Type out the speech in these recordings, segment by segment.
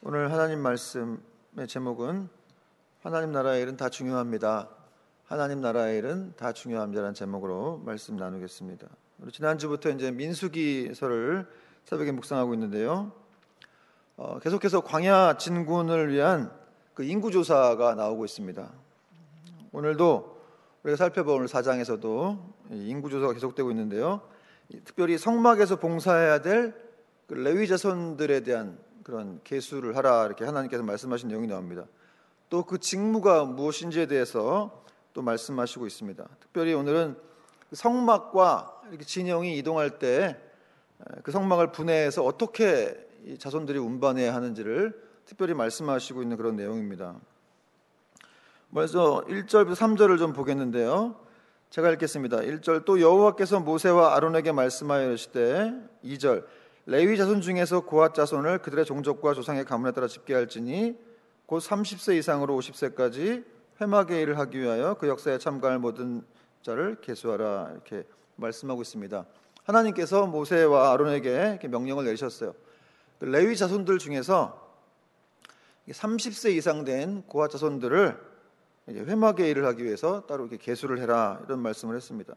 오늘 하나님 말씀의 제목은 하나님 나라의 일은 다 중요합니다. 하나님 나라의 일은 다 중요합니다라는 제목으로 말씀 나누겠습니다. 우리 지난주부터 이제 민수기서를 새벽에 묵상하고 있는데요. 계속해서 광야 진군을 위한 그 인구조사가 나오고 있습니다. 오늘도 우리가 살펴본 오늘 4장에서도 인구조사가 계속되고 있는데요. 특별히 성막에서 봉사해야 될 그 레위 자손들에 대한 그런 계수를 하라 이렇게 하나님께서 말씀하신 내용이 나옵니다. 또 그 직무가 무엇인지에 대해서 또 말씀하시고 있습니다. 특별히 오늘은 성막과 이렇게 진영이 이동할 때 그 성막을 분해해서 어떻게 이 자손들이 운반해야 하는지를 특별히 말씀하시고 있는 그런 내용입니다. 먼저 1절부터 3절을 좀 보겠는데요. 제가 읽겠습니다. 1절 또 여호와께서 모세와 아론에게 말씀하여 이르시되 2절 레위 자손 중에서 고핫 자손을 그들의 종족과 조상의 가문에 따라 집계할지니 곧 30세 이상으로 50세까지 회막의 일을 하기 위하여 그 역사에 참가할 모든 자를 계수하라 이렇게 말씀하고 있습니다. 하나님께서 모세와 아론에게 이렇게 명령을 내리셨어요. 그 레위 자손들 중에서 30세 이상 된 고핫 자손들을 회막의 일을 하기 위해서 따로 이렇게 계수를 해라 이런 말씀을 했습니다.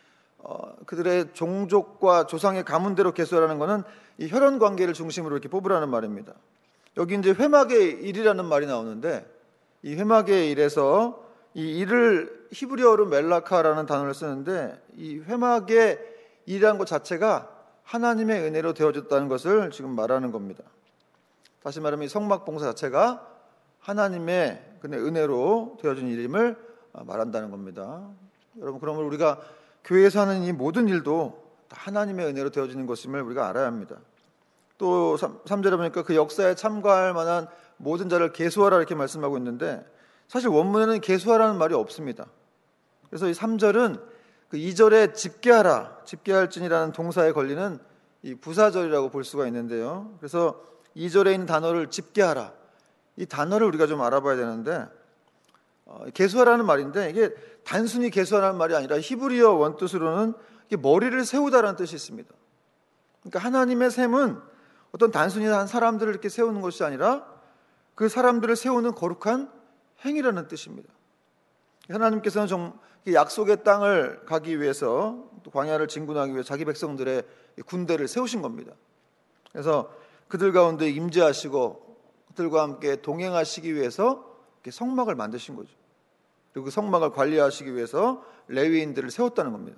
그들의 종족과 조상의 가문대로 계수하라는 것은 이 혈연 관계를 중심으로 이렇게 뽑으라는 말입니다. 여기 이제 회막의 일이라는 말이 나오는데 이 회막의 일에서 이 일을 히브리어로 멜라카라는 단어를 쓰는데 이 회막의 일이라는 것 자체가 하나님의 은혜로 되어졌다는 것을 지금 말하는 겁니다. 다시 말하면 이 성막 봉사 자체가 하나님의 은혜로 되어진 일임을 말한다는 겁니다. 여러분 그러면 우리가 교회에서 하는 이 모든 일도 다 하나님의 은혜로 되어지는 것임을 우리가 알아야 합니다. 또 3절에 보니까 그 역사에 참가할 만한 모든 자를 계수하라 이렇게 말씀하고 있는데 사실 원문에는 계수하라는 말이 없습니다. 그래서 이 3절은 그 2절에 집계하라, 집계할진이라는 동사에 걸리는 이 부사절이라고 볼 수가 있는데요. 그래서 2절에 있는 단어를 집계하라, 이 단어를 우리가 좀 알아봐야 되는데 계수하라는 말인데 이게 단순히 계수하라는 말이 아니라 히브리어 원뜻으로는 머리를 세우다라는 뜻이 있습니다. 그러니까 하나님의 셈은 어떤 단순히 한 사람들을 이렇게 세우는 것이 아니라 그 사람들을 세우는 거룩한 행위라는 뜻입니다. 하나님께서는 약속의 땅을 가기 위해서 또 광야를 진군하기 위해 자기 백성들의 군대를 세우신 겁니다. 그래서 그들 가운데 임재하시고 그들과 함께 동행하시기 위해서 성막을 만드신 거죠. 그리고 그 성막을 관리하시기 위해서 레위인들을 세웠다는 겁니다.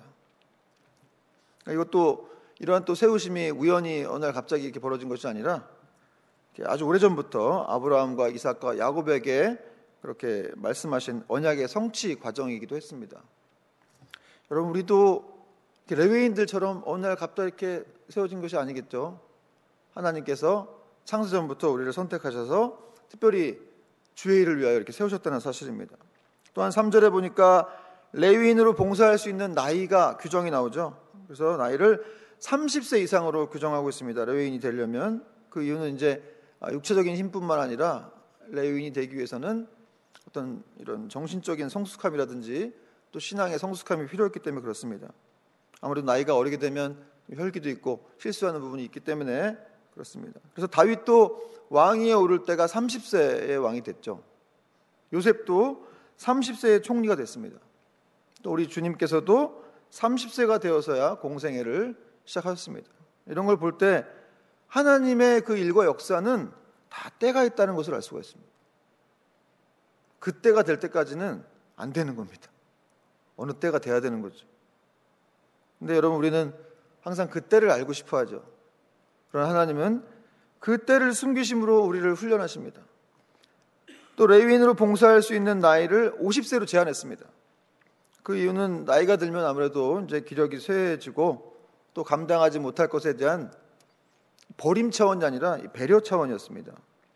이것도 이러한 또 세우심이 우연히 어느 날 갑자기 이렇게 벌어진 것이 아니라 아주 오래전부터 아브라함과 이삭과 야곱에게 그렇게 말씀하신 언약의 성취 과정이기도 했습니다. 여러분 우리도 레위인들처럼 어느 날 갑자기 이렇게 세워진 것이 아니겠죠. 하나님께서 창세전부터 우리를 선택하셔서 특별히 주의 일을 위하여 이렇게 세우셨다는 사실입니다. 또한 3절에 보니까 레위인으로 봉사할 수 있는 나이가 규정이 나오죠. 그래서 나이를 30세 이상으로 규정하고 있습니다. 레위인이 되려면 그 이유는 이제 육체적인 힘뿐만 아니라 레위인이 되기 위해서는 어떤 이런 정신적인 성숙함이라든지 또 신앙의 성숙함이 필요했기 때문에 그렇습니다. 아무래도 나이가 어리게 되면 혈기도 있고 실수하는 부분이 있기 때문에 그렇습니다. 그래서 다윗도 왕위에 오를 때가 30세의 왕이 됐죠. 요셉도 30세의 총리가 됐습니다. 또 우리 주님께서도 30세가 되어서야 공생애를 시작하셨습니다. 이런 걸 볼 때 하나님의 그 일과 역사는 다 때가 있다는 것을 알 수가 있습니다. 그 때가 될 때까지는 안 되는 겁니다. 어느 때가 돼야 되는 거죠. 근데 여러분 우리는 항상 그 때를 알고 싶어 하죠. 그러나 하나님은 그 때를 숨기심으로 우리를 훈련하십니다. 또 레위인으로 봉사할 수 있는 나이를 50세로 제한했습니다. 그 이유는 나이가 들면 아무래도 이제 기력이 쇠해지고 또 감당하지 못할 것에 대한 버림 차원이 아니라 배려 차원이었습니다.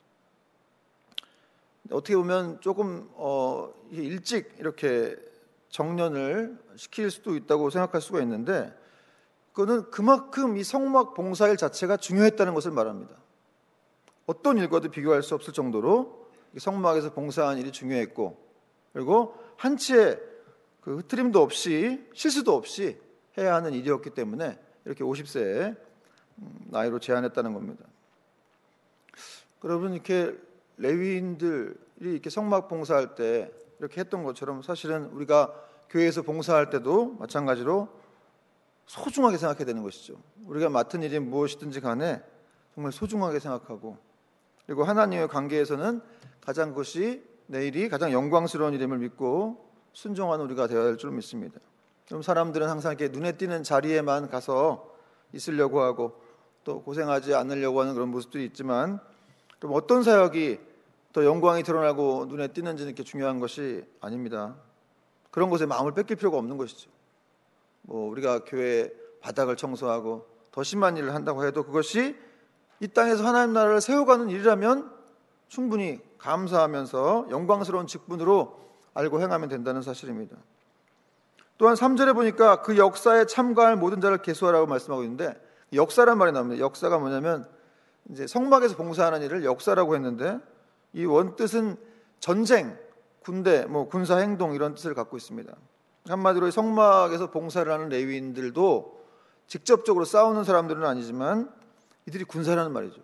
어떻게 보면 조금 일찍 이렇게 정년을 시킬 수도 있다고 생각할 수가 있는데 그거는 그만큼 이 성막 봉사일 자체가 중요했다는 것을 말합니다. 어떤 일과도 비교할 수 없을 정도로 성막에서 봉사한 일이 중요했고 그리고 한치의 그 흐트림도 없이 실수도 없이 해야 하는 일이었기 때문에 이렇게 50세의 나이로 제한했다는 겁니다. 여러분, 이렇게 레위인들이 이렇게 성막 봉사할 때 이렇게 했던 것처럼 사실은 우리가 교회에서 봉사할 때도 마찬가지로 소중하게 생각해야 되는 것이죠. 우리가 맡은 일이 무엇이든지 간에 정말 소중하게 생각하고, 그리고 하나님의 관계에서는 가장 그것이 내 일이 가장 영광스러운 일임을 믿고 순종하는 우리가 되어야 할 줄 믿습니다. 그럼 사람들은 항상 이렇게 눈에 띄는 자리에만 가서 있으려고 하고 또 고생하지 않으려고 하는 그런 모습들이 있지만, 그럼 어떤 사역이 더 영광이 드러나고 눈에 띄는지는 이렇게 중요한 것이 아닙니다. 그런 것에 마음을 뺏길 필요가 없는 것이죠. 우리가 교회 바닥을 청소하고 더 심한 일을 한다고 해도 그것이 이 땅에서 하나님 나라를 세워가는 일이라면 충분히 감사하면서 영광스러운 직분으로 알고 행하면 된다는 사실입니다. 또한 3절에 보니까 그 역사에 참가할 모든 자를 계수하라고 말씀하고 있는데, 역사란 말이 나옵니다. 역사가 뭐냐면 이제 성막에서 봉사하는 일을 역사라고 했는데, 이 원뜻은 전쟁, 군대, 군사 행동 이런 뜻을 갖고 있습니다. 한마디로 성막에서 봉사를 하는 레위인들도 직접적으로 싸우는 사람들은 아니지만 이들이 군사라는 말이죠.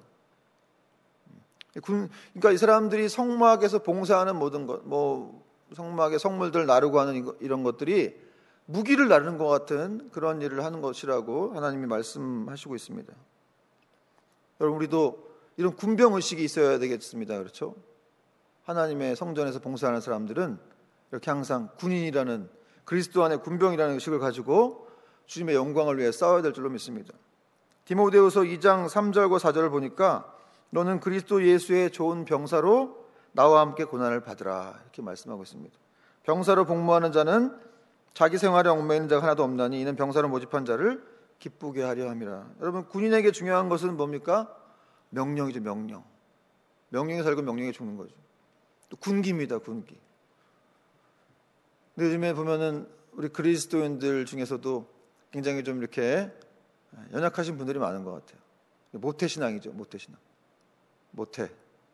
그러니까 이 사람들이 성막에서 봉사하는 모든 것, 성막의 성물들 나르고 하는 이런 것들이 무기를 나르는 것 같은 그런 일을 하는 것이라고 하나님이 말씀하시고 있습니다. 여러분, 우리도 이런 군병 의식이 있어야 되겠습니다. 그렇죠? 하나님의 성전에서 봉사하는 사람들은 이렇게 항상 군인이라는, 그리스도 안에 군병이라는 의식을 가지고 주님의 영광을 위해 싸워야 될 줄로 믿습니다. 디모데후서 2장 3절과 4절을 보니까 너는 그리스도 예수의 좋은 병사로 나와 함께 고난을 받으라, 이렇게 말씀하고 있습니다. 병사로 복무하는 자는 자기 생활에 얽매이는 자가 하나도 없나니 이는 병사로 모집한 자를 기쁘게 하려 함이라. 여러분, 군인에게 중요한 것은 뭡니까? 명령이죠. 명령에 살고 명령에 죽는 거죠. 또 군기입니다. 군기. 근데 요즘에 보면은 우리 그리스도인들 중에서도 굉장히 좀 이렇게 연약하신 분들이 많은 것 같아요. 모태신앙이죠. 모태신앙. 모태.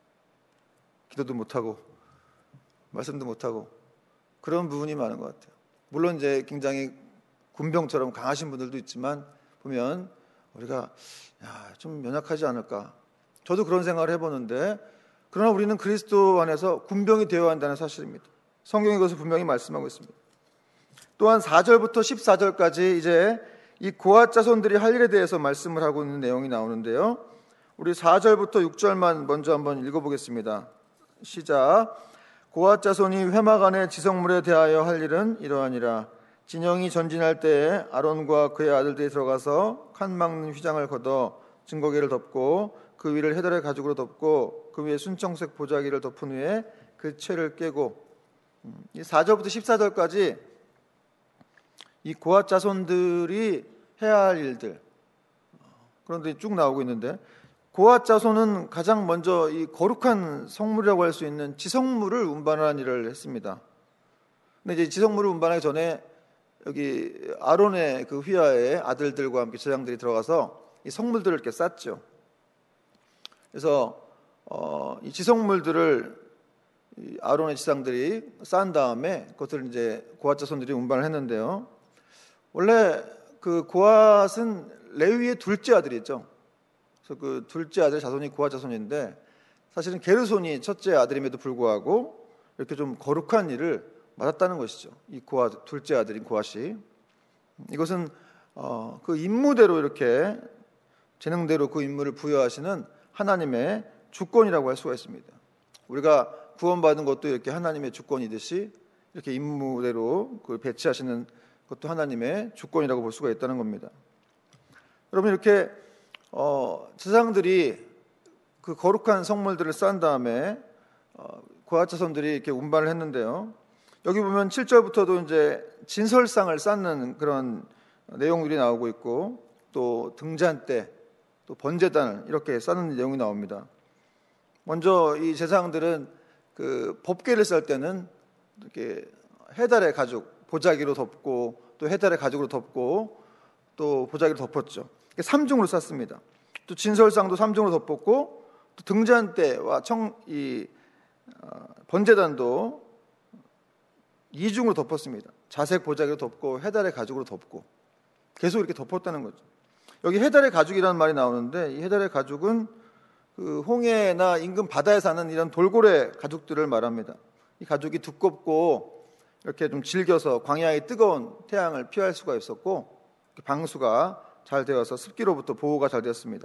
기도도 못하고 말씀도 못하고 그런 부분이 많은 것 같아요. 물론 이제 굉장히 군병처럼 강하신 분들도 있지만 보면 우리가 좀 연약하지 않을까. 저도 그런 생각을 해보는데, 그러나 우리는 그리스도 안에서 군병이 되어야 한다는 사실입니다. 성경이 그것을 분명히 말씀하고 있습니다. 또한 4절부터 14절까지 이제 이 고앗 자손들이 할 일에 대해서 말씀을 하고 있는 내용이 나오는데요. 우리 4절부터 6절만 먼저 한번 읽어보겠습니다. 시작. 고앗 자손이 회막 안의 지성물에 대하여 할 일은 이러하니라. 진영이 전진할 때에 아론과 그의 아들들이 들어가서 칸 막는 휘장을 걷어 증거계를 덮고 그 위를 헤달의 가죽으로 덮고 그 위에 순청색 보자기를 덮은 후에 그 채를 깨고, 이 4절부터 14절까지 이 고앗 자손들이 해야 할 일들, 그런데 쭉 나오고 있는데, 고앗 자손은 가장 먼저 이 거룩한 성물이라고 할 수 있는 지성물을 운반하는 일을 했습니다. 근데 이제 지성물을 운반하기 전에 여기 아론의 그 휘하에 아들들과 함께 제장들이 들어가서 이 성물들을 이렇게 쌌죠. 그래서 이 지성물들을 이 아론의 지상들이 싼 다음에 그것을 이제 고앗 자손들이 운반을 했는데요. 원래 그 고앗은 레위의 둘째 아들이죠. 그래서 그 둘째 아들 자손이 고앗 자손인데, 사실은 게르손이 첫째 아들임에도 불구하고 이렇게 좀 거룩한 일을 맡았다는 것이죠. 이 고앗, 둘째 아들인 고앗이. 이것은 그 임무대로 이렇게 재능대로 그 임무를 부여하시는 하나님의 주권이라고 할 수가 있습니다. 우리가 구원받은 것도 이렇게 하나님의 주권이듯이 이렇게 임무대로 그걸 배치하시는 것도 하나님의 주권이라고 볼 수가 있다는 겁니다. 여러분, 이렇게 제사장들이 그 거룩한 성물들을 싼 다음에 고앗 자손들이 이렇게 운반을 했는데요. 여기 보면 7절부터도 이제 진설상을 쌓는 그런 내용들이 나오고 있고, 또 등잔대, 또 번제단을 이렇게 쌓는 내용이 나옵니다. 먼저 이 제사장들은 그 법궤를 쌀 때는 이렇게 해달의 가죽, 보자기로 덮고 또 해달의 가죽으로 덮고 또 보자기로 덮었죠. 3중으로 쌌습니다. 또 진설상도 3중으로 덮었고, 또 등잔대와 번제단도 2중으로 덮었습니다. 자색 보자기로 덮고 해달의 가죽으로 덮고 계속 이렇게 덮었다는 거죠. 여기 해달의 가죽이라는 말이 나오는데, 이 해달의 가죽은 그 홍해나 인근 바다에 사는 이런 돌고래 가죽들을 말합니다. 이 가죽이 두껍고 이렇게 좀 질겨서 광야의 뜨거운 태양을 피할 수가 있었고 방수가 잘 되어서 습기로부터 보호가 잘 되었습니다.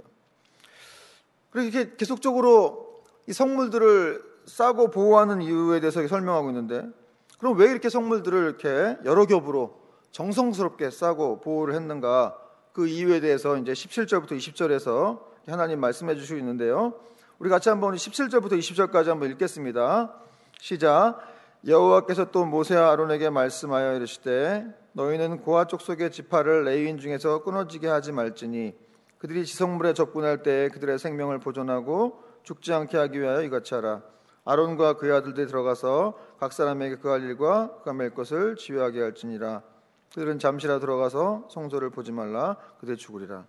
그리고 이렇게 계속적으로 이 성물들을 싸고 보호하는 이유에 대해서 설명하고 있는데, 그럼 왜 이렇게 성물들을 이렇게 여러 겹으로 정성스럽게 싸고 보호를 했는가? 그 이유에 대해서 이제 17절부터 20절에서 하나님 말씀해 주시고 있는데요. 우리 같이 한번 17절부터 20절까지 한번 읽겠습니다. 시작. 여호와께서 또 모세와 아론에게 말씀하여 이르시되 너희는 고아 족속의 지파를 레위인 중에서 끊어지게 하지 말지니 그들이 지성물에 접근할 때에 그들의 생명을 보존하고 죽지 않게 하기 위하여 이같이 하라. 아론과 그의 아들들이 들어가서 각 사람에게 그할 일과 그가 맬 것을 지휘하게 할지니라. 그들은 잠시라 들어가서 성소를 보지 말라. 그들이 죽으리라.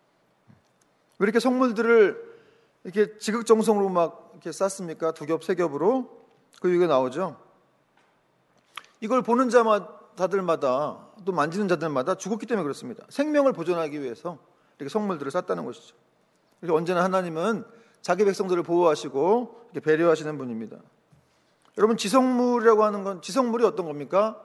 왜 이렇게 성물들을 이렇게 지극정성으로 막 이렇게 쌌습니까? 두 겹, 세 겹으로. 그 이유가 나오죠. 이걸 보는 자들마다 또 만지는 자들마다 죽었기 때문에 그렇습니다. 생명을 보존하기 위해서 이렇게 성물들을 쌌다는 것이죠. 이렇게 언제나 하나님은 자기 백성들을 보호하시고 이렇게 배려하시는 분입니다. 여러분, 지성물이라고 하는 건, 지성물이 어떤 겁니까?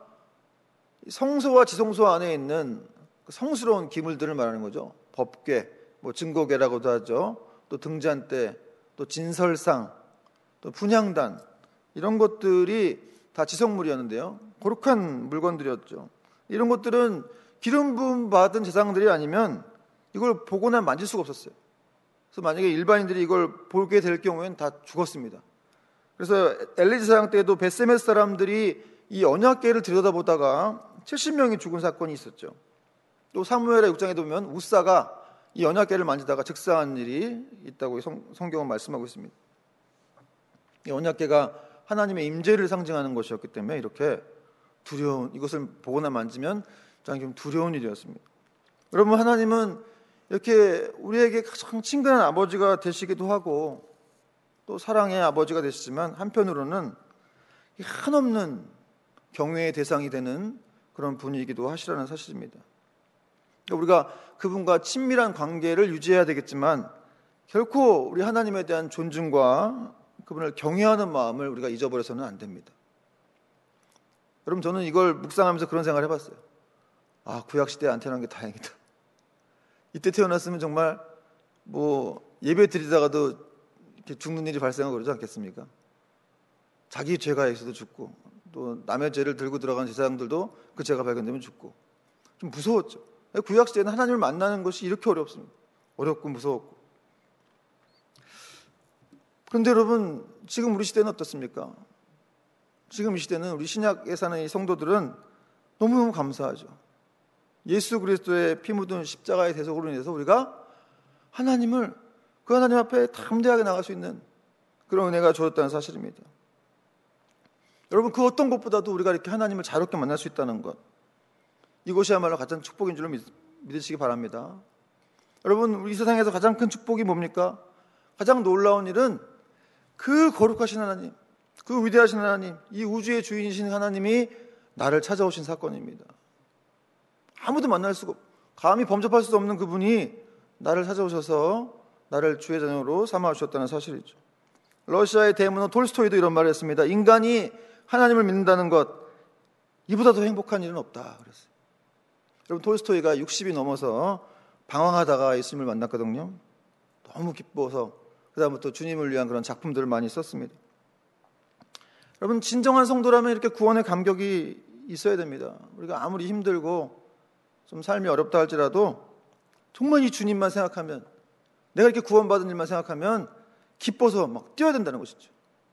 성소와 지성소 안에 있는 성스러운 기물들을 말하는 거죠. 법궤, 뭐 증거궤라고도 하죠. 또 등잔대, 또 진설상, 또 분향단, 이런 것들이 다 지성물이었는데요. 거룩한 물건들이었죠. 이런 것들은 기름 부음 받은 제사장들이 아니면 이걸 보거나 만질 수가 없었어요. 그래서 만약에 일반인들이 이걸 보게 될 경우에는 다 죽었습니다. 그래서 엘리 제사장 때에도 벳세메스 사람들이 이 언약궤를 들여다보다가 70명이 죽은 사건이 있었죠. 또 사무엘의 6장에 보면 우사가 이 언약궤를 만지다가 즉사한 일이 있다고 성경은 말씀하고 있습니다. 이 언약궤가 하나님의 임재를 상징하는 것이었기 때문에 이렇게 두려운, 이것을 보거나 만지면 좀 두려운 일이었습니다. 여러분, 하나님은 이렇게 우리에게 가장 친근한 아버지가 되시기도 하고 또 사랑의 아버지가 되시지만 한편으로는 한없는 경외의 대상이 되는 그런 분이기도 하시라는 사실입니다. 우리가 그분과 친밀한 관계를 유지해야 되겠지만 결코 우리 하나님에 대한 존중과 그분을 경외하는 마음을 우리가 잊어버려서는 안 됩니다. 여러분, 저는 이걸 묵상하면서 그런 생각을 해봤어요. 아, 구약시대에 안 태어난 게 다행이다. 이때 태어났으면 정말 뭐 예배 드리다가도 이렇게 죽는 일이 발생하고 그러지 않겠습니까? 자기 죄가 있어도 죽고 또 남의 죄를 들고 들어간 제사장들도 그 죄가 발견되면 죽고 좀 무서웠죠. 구약시대에는 하나님을 만나는 것이 이렇게 어렵습니다. 어렵고 무서웠고. 그런데 여러분, 지금 우리 시대는 어떻습니까? 지금 이 시대는 우리 신약에 사는 이 성도들은 너무너무 감사하죠. 예수 그리스도의 피 묻은 십자가의 대속으로 인해서 우리가 하나님을, 그 하나님 앞에 담대하게 나갈 수 있는 그런 은혜가 주어졌다는 사실입니다. 여러분, 그 어떤 것보다도 우리가 이렇게 하나님을 자유롭게 만날 수 있다는 것, 이것이야말로 가장 축복인 줄로 믿으시기 바랍니다. 여러분, 우리 세상에서 가장 큰 축복이 뭡니까? 가장 놀라운 일은 그 거룩하신 하나님, 그 위대하신 하나님, 이 우주의 주인이신 하나님이 나를 찾아오신 사건입니다. 아무도 만날 수가 없고 감히 범접할 수 없는 그분이 나를 찾아오셔서 나를 주의 자녀로 삼아주셨다는 사실이죠. 러시아의 대문호 톨스토이도 이런 말을 했습니다. 인간이 하나님을 믿는다는 것, 이보다 더 행복한 일은 없다 그랬어요. 여러분, 톨스토이가 60이 넘어서 방황하다가 예수님을 만났거든요. 너무 기뻐서 그 다음부터 주님을 위한 그런 작품들을 많이 썼습니다. 여러분, 진정한 성도라면 이렇게 구원의 감격이 있어야 됩니다. 우리가 아무리 힘들고 좀 삶이 어렵다 할지라도 정말 이 주님만 생각하면, 내가 이렇게 구원받은 일만 생각하면 기뻐서 막 뛰어야 된다는 것이죠.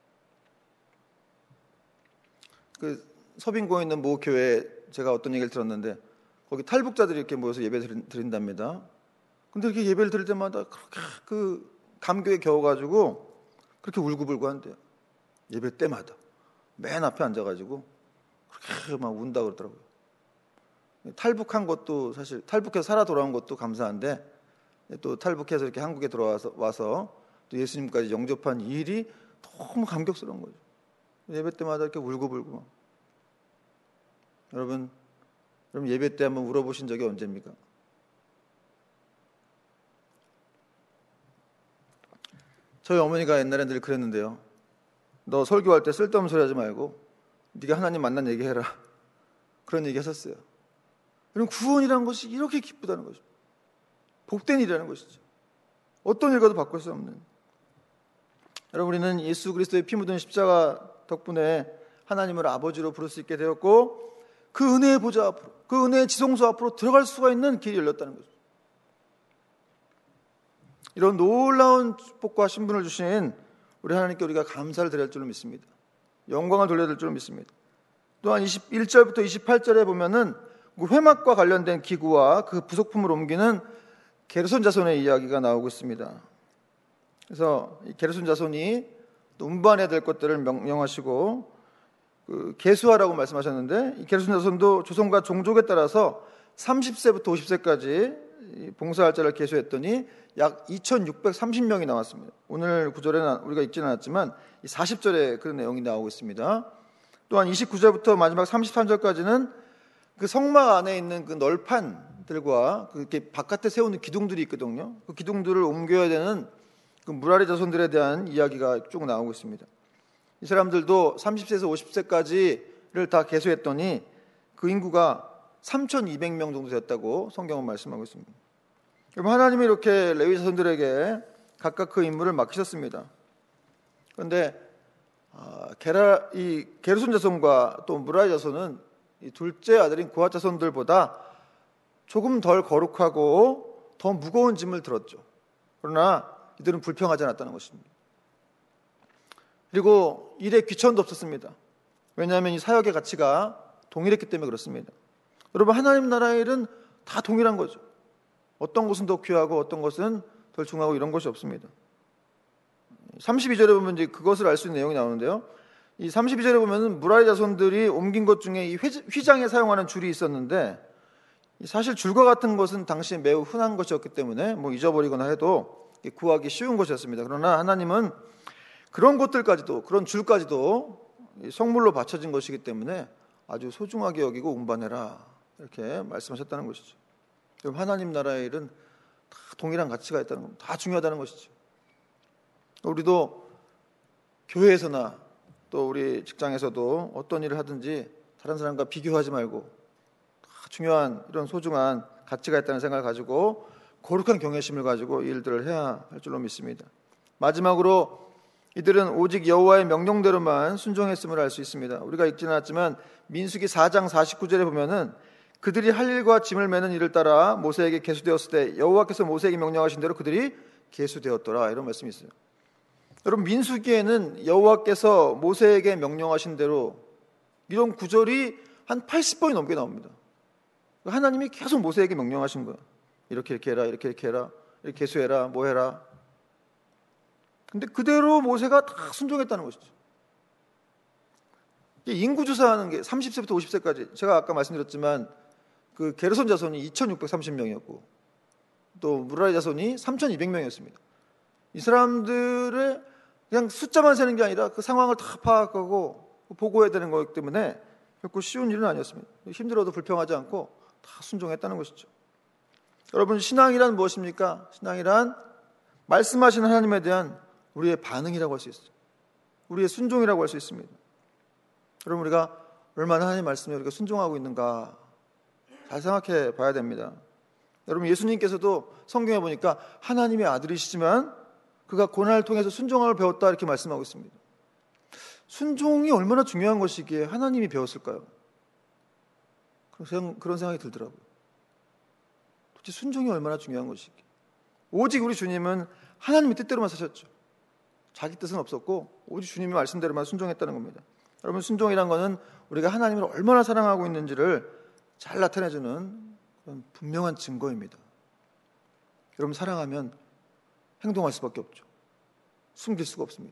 그 서빙고에 있는 모 교회에 제가 어떤 얘기를 들었는데 거기 탈북자들이 이렇게 모여서 예배 드린답니다. 근데 이렇게 예배를 드릴 때마다 그렇게 그 감격에 겨워가지고 그렇게 울고불고 한대요. 예배 때마다 맨 앞에 앉아가지고 그렇게 막 운다 그러더라고요. 탈북한 것도 사실 탈북해서 살아 돌아온 것도 감사한데 또 탈북해서 이렇게 한국에 와서 또 예수님까지 영접한 이 일이 너무 감격스러운 거죠. 예배 때마다 이렇게 울고불고. 여러분 예배 때 한번 울어보신 적이 언제입니까? 저희 어머니가 옛날에 늘 그랬는데요. 너 설교할 때 쓸데없는 소리 하지 말고 네가 하나님 만난 얘기해라. 그런 얘기 하셨어요. 여러분, 구원이라는 것이 이렇게 기쁘다는 것이죠. 복된 일이라는 것이죠. 어떤 일과도 바꿀 수 없는. 여러분, 우리는 예수 그리스도의 피 묻은 십자가 덕분에 하나님을 아버지로 부를 수 있게 되었고, 그 은혜의 보좌 앞으로, 그 은혜의 지성소 앞으로 들어갈 수가 있는 길이 열렸다는 거죠. 이런 놀라운 축복과 신분을 주신 우리 하나님께 우리가 감사를 드려야 할 줄로 믿습니다. 영광을 돌려야 될 줄로 믿습니다. 또한 21절부터 28절에 보면은 그 회막과 관련된 기구와 그 부속품을 옮기는 게르손 자손의 이야기가 나오고 있습니다. 그래서 이 게르손 자손이 또 운반해야 될 것들을 명령하시고 그 계수하라고 말씀하셨는데, 이 게르손 자손도 조선과 종족에 따라서 30세부터 50세까지 봉사할 자를 계수했더니 약 2630명이 나왔습니다. 오늘 구절에는 우리가 읽지는 않았지만 40절에 그런 내용이 나오고 있습니다. 또한 29절부터 마지막 33절까지는 그 성막 안에 있는 그 널판들과 그렇게 바깥에 세우는 기둥들이 있거든요. 그 기둥들을 옮겨야 되는 그 무라리 자손들에 대한 이야기가 쭉 나오고 있습니다. 이 사람들도 30세에서 50세까지를 다 계수했더니 그 인구가 3200명 정도 됐다고 성경은 말씀하고 있습니다. 여러분, 하나님이 이렇게 레위 자손들에게 각각 그 임무를 맡기셨습니다. 그런데 이 게르손 자손과 또 무라리 자손은 이 둘째 아들인 고핫 자손들보다 조금 덜 거룩하고 더 무거운 짐을 들었죠. 그러나 이들은 불평하지 않았다는 것입니다. 그리고 일에 귀천도 없었습니다. 왜냐하면 이 사역의 가치가 동일했기 때문에 그렇습니다. 여러분, 하나님 나라의 일은 다 동일한 거죠. 어떤 것은 더 귀하고 어떤 것은 덜 중요하고 이런 것이 없습니다. 32절에 보면 이제 그것을 알 수 있는 내용이 나오는데요. 이 32절에 보면은 무라리 자손들이 옮긴 것 중에 이 휘장에 사용하는 줄이 있었는데, 사실 줄과 같은 것은 당시에 매우 흔한 것이었기 때문에 뭐 잊어버리거나 해도 구하기 쉬운 것이었습니다. 그러나 하나님은 그런 것들까지도, 그런 줄까지도 성물로 바쳐진 것이기 때문에 아주 소중하게 여기고 운반해라, 이렇게 말씀하셨다는 것이죠. 하나님 나라의 일은 다 동일한 가치가 있다는 겁니다. 다 중요하다는 것이죠. 우리도 교회에서나 또 우리 직장에서도 어떤 일을 하든지 다른 사람과 비교하지 말고 다 중요한 이런 소중한 가치가 있다는 생각을 가지고 거룩한 경외심을 가지고 이 일들을 해야 할 줄로 믿습니다. 마지막으로 이들은 오직 여호와의 명령대로만 순종했음을 알 수 있습니다. 우리가 읽지는 않았지만 민수기 4장 49절에 보면은 그들이 할 일과 짐을 매는 일을 따라 모세에게 계수되었을 때 여호와께서 모세에게 명령하신 대로 그들이 계수되었더라, 이런 말씀이 있어요. 여러분, 민수기에는 여호와께서 모세에게 명령하신 대로 이런 구절이 한 80번이 넘게 나옵니다. 하나님이 계속 모세에게 명령하신 거예요. 이렇게 해라, 이렇게 해라, 이렇게 계수해라, 뭐 해라. 근데 그대로 모세가 다 순종했다는 것이죠. 인구조사하는 게 30세부터 50세까지, 제가 아까 말씀드렸지만 그 게르손 자손이 2630명이었고 또 무라리 자손이 3200명이었습니다. 이 사람들의 그냥 숫자만 세는 게 아니라 그 상황을 다 파악하고 보고해야 되는 거기 때문에 결코 쉬운 일은 아니었습니다. 힘들어도 불평하지 않고 다 순종했다는 것이죠. 여러분, 신앙이란 무엇입니까? 신앙이란 말씀하시는 하나님에 대한 우리의 반응이라고 할 수 있어요. 우리의 순종이라고 할 수 있습니다. 여러분, 우리가 얼마나 하나님 말씀에 우리가 순종하고 있는가 잘 생각해 봐야 됩니다. 여러분, 예수님께서도 성경에 보니까 하나님의 아들이시지만 그가 고난을 통해서 순종함을 배웠다, 이렇게 말씀하고 있습니다. 순종이 얼마나 중요한 것이기에 하나님이 배웠을까요? 그런 생각이 들더라고요. 도대체 순종이 얼마나 중요한 것이기에. 오직 우리 주님은 하나님의 뜻대로만 사셨죠. 자기 뜻은 없었고 오직 주님의 말씀대로만 순종했다는 겁니다. 여러분, 순종이란 것은 우리가 하나님을 얼마나 사랑하고 있는지를 잘 나타내주는 그런 분명한 증거입니다. 여러분, 사랑하면 행동할 수밖에 없죠. 숨길 수가 없습니다.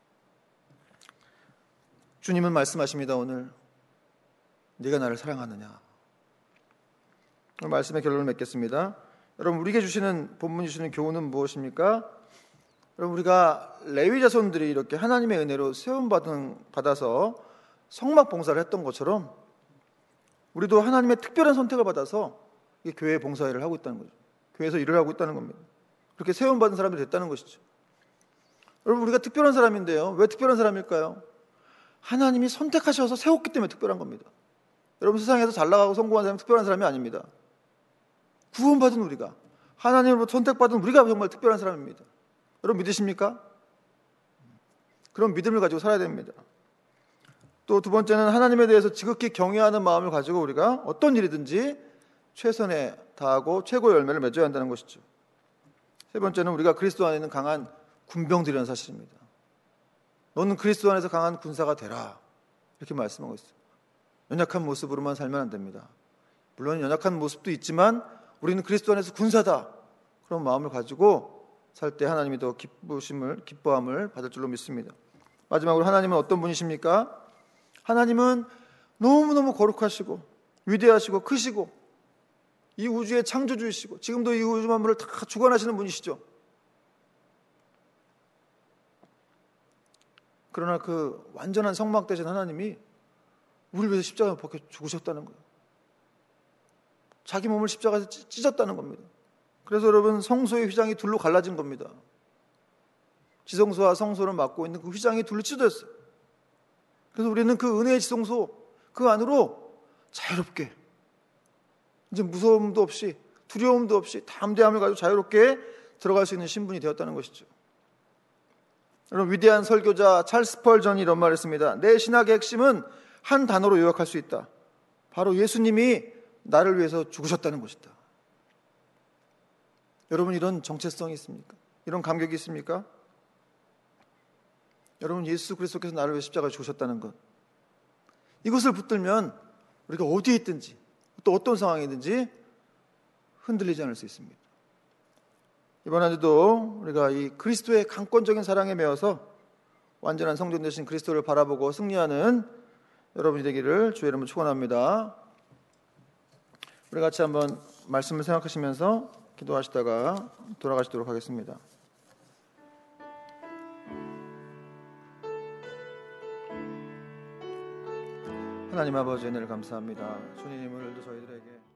주님은 말씀하십니다. 오늘 네가 나를 사랑하느냐. 오늘 말씀의 결론을 맺겠습니다. 여러분, 우리에게 주시는 본문이 주시는 교훈은 무엇입니까? 여러분, 우리가 레위 자손들이 이렇게 하나님의 은혜로 세움 받아서 성막 봉사를 했던 것처럼 우리도 하나님의 특별한 선택을 받아서 교회 봉사일을 하고 있다는 거죠. 교회에서 일을 하고 있다는 겁니다. 그렇게 세움 받은 사람들이 됐다는 것이죠. 여러분, 우리가 특별한 사람인데요. 왜 특별한 사람일까요? 하나님이 선택하셔서 세웠기 때문에 특별한 겁니다. 여러분, 세상에서 잘 나가고 성공한 사람이 특별한 사람이 아닙니다. 구원받은 우리가, 하나님으로부터 선택받은 우리가 정말 특별한 사람입니다. 여러분, 믿으십니까? 그런 믿음을 가지고 살아야 됩니다. 또 두 번째는 하나님에 대해서 지극히 경외하는 마음을 가지고 우리가 어떤 일이든지 최선에 다하고 최고의 열매를 맺어야 한다는 것이죠. 세 번째는 우리가 그리스도 안에 있는 강한 군병들이라는 사실입니다. 너는 그리스도 안에서 강한 군사가 되라, 이렇게 말씀하고 있어요. 연약한 모습으로만 살면 안 됩니다. 물론 연약한 모습도 있지만 우리는 그리스도 안에서 군사다, 그런 마음을 가지고 살 때 하나님이 더 기뻐함을 받을 줄로 믿습니다. 마지막으로 하나님은 어떤 분이십니까? 하나님은 너무너무 거룩하시고 위대하시고 크시고 이 우주의 창조주이시고 지금도 이 우주 만물을 다 주관하시는 분이시죠. 그러나 그 완전한 성막 되신 하나님이 우리를 위해서 십자가에 박혀 죽으셨다는 거예요. 자기 몸을 십자가에서 찢었다는 겁니다. 그래서 여러분, 성소의 휘장이 둘로 갈라진 겁니다. 지성소와 성소를 막고 있는 그 휘장이 둘로 찢어졌어요. 그래서 우리는 그 은혜의 지성소, 그 안으로 자유롭게, 이제 무서움도 없이 두려움도 없이 담대함을 가지고 자유롭게 들어갈 수 있는 신분이 되었다는 것이죠. 여러분, 위대한 설교자 찰스 스펄전이 이런 말을 했습니다. 내 신학의 핵심은 한 단어로 요약할 수 있다. 바로 예수님이 나를 위해서 죽으셨다는 것이다. 여러분, 이런 정체성이 있습니까? 이런 감격이 있습니까? 여러분, 예수 그리스도께서 나를 위해 십자가에 죽으셨다는 것, 이것을 붙들면 우리가 어디에 있든지 또 어떤 상황이든지 흔들리지 않을 수 있습니다. 이번 한 주도 우리가 이 그리스도의 강권적인 사랑에 매여서 완전한 성전 되신 그리스도를 바라보고 승리하는 여러분이 되기를 주의 이름으로 축원합니다. 우리 같이 한번 말씀을 생각하시면서 기도하시다가 돌아가시도록 하겠습니다. 하나님 아버지, 은혜를 감사합니다. 주님, 오늘도 저희들에게